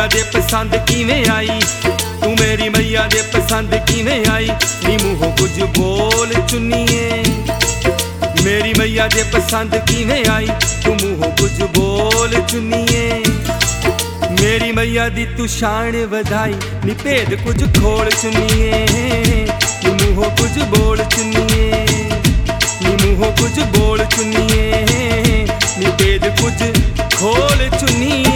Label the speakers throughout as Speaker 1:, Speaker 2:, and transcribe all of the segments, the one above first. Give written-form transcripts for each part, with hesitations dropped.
Speaker 1: मैया दे पसंद किवें आई, तू मेरी मैया दे पसंद किवें आई, नी मूहों कुछ बोल चुन्निए। मेरी मैया दे पसंद किवें आई, तू मूहों कुछ बोल चुन्निए। मेरी मैया दी तू शान वधाई, नी भेद कुछ खोल चुन्निए। नी मूहों कुछ बोल चुन्निए, नी मूहों कुछ बोल चुन्निए, नी भेद कुछ खोल चुन्निए।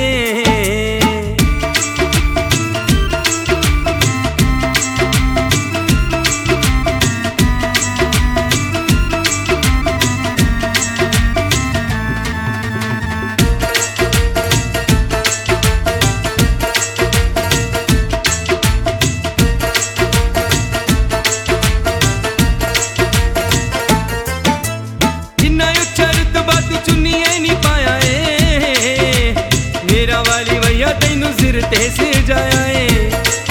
Speaker 1: मेरा वाली भैया तैनू सिर ते सिर जाया है,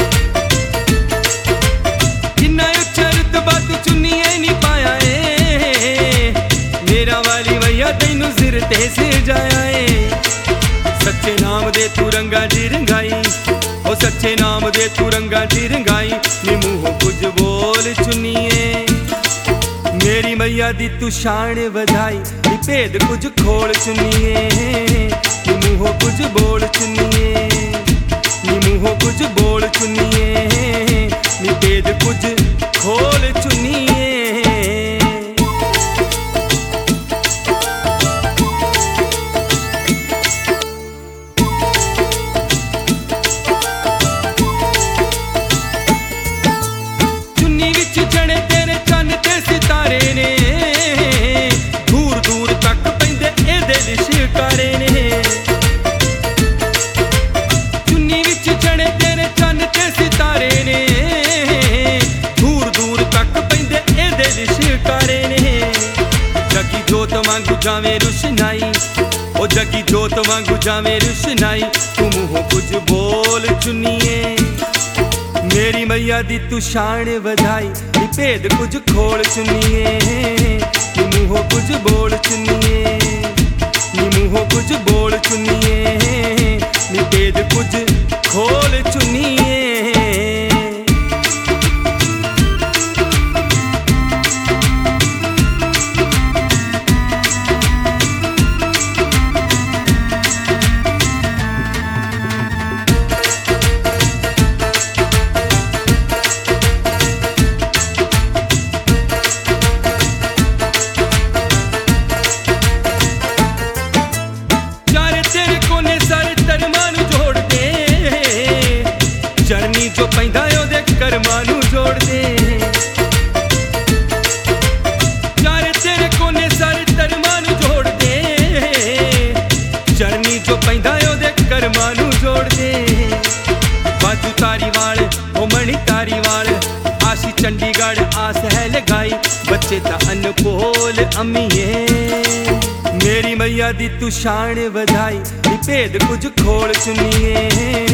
Speaker 1: किन्ना उच्चा रुतबा तू चुन्निए नहीं पाया है। मेरा वाली भैया तैनू सिर ते सिर जाया है। सच्चे नाम दे तू रंगा दी रंगाई, ओ सच्चे नाम दे तू रंगा दी रंगाई, नी मूहों कुछ बोल चुन्निए। मेरी मैया दी तू शान वधाई, नी भेद कुछ खोल चुन्निए। नी मूहों कुछ बोल चुन्निए, नी मूहों कुछ बोल चुन्निए, नी भेद कुछ खोल चुन्निए। चुन्नी विच जने तेरे चन्न ते सितारे ने, दूर दूर तक पैंदे एदे लिशकारे ने। चुन्नी विच जने तेरे चन्न ते सितारे ने, दूर दूर तक पैंदे एदे लिशकारे ने। जगी जोत वांगू जावे रुशनाई, ओ जगी जोत वांगू जावे रुशनाई, तू मूहों कुछ बोल चुन्निए। मेरी मैया दी तू शान वधाई, नी भेद कुछ खोल चुन्निए। नी मूहों कुछ बोल चुन्निए, नी मूहों कुछ बोल चुन्निए, नी भेद कुछ खोल चुन्निए। चरनी जो पैंदा ओदे कर्मां नू जोड़ दे, चारे तेरे कोने सारे धर्मां नू जोड़ दे। चरनी जो पैंदा ओदे कर्मां नू जोड़ दे। बाजू तारीवाल ओ मणि तारीवाल, आशी चंडीगढ़ आस है लगाई, बच्चे ता अनपोल अम्मीए। मेरी मैया दी तू शान वधाई, नी भेद कुछ खोल चुन्निए।